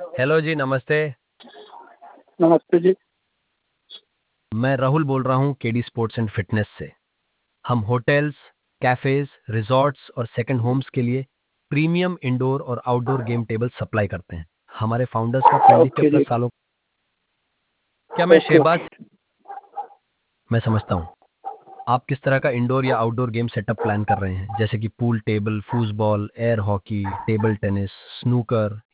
Hello जी, नमस्ते। नमस्ते जी। मैं राहुल बोल रहा हूँ केडी स्पोर्ट्स एंड फिटनेस से। हम होटल्स, कैफेज, रिजॉर्ट्स और सेकंड होम्स के लिए प्रीमियम इंडोर और आउटडोर गेम टेबल सप्लाई करते हैं। हमारे फाउंडर्स का ओके 25 जी। सालों। क्या मैं ओके शहबाज? ओके। मैं समझता हूँ आप किस तरह का इंडोर या आउटडोर गेम सेटअप प्लान कर रहे हैं, जैसे कि pool table, foosball, air hockey, table tennis, snooker